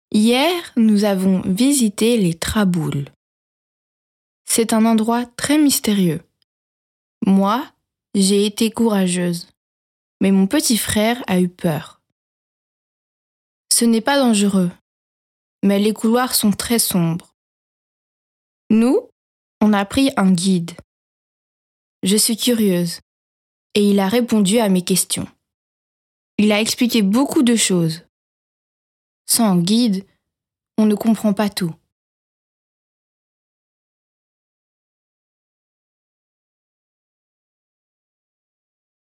Hier, nous avons visité les Traboules. C'est un endroit très mystérieux. Moi, j'ai été courageuse, mais mon petit frère a eu peur. Ce n'est pas dangereux, mais les couloirs sont très sombres. Nous, on a pris un guide. Je suis curieuse, et il a répondu à mes questions. Il a expliqué beaucoup de choses. Sans guide, on ne comprend pas tout.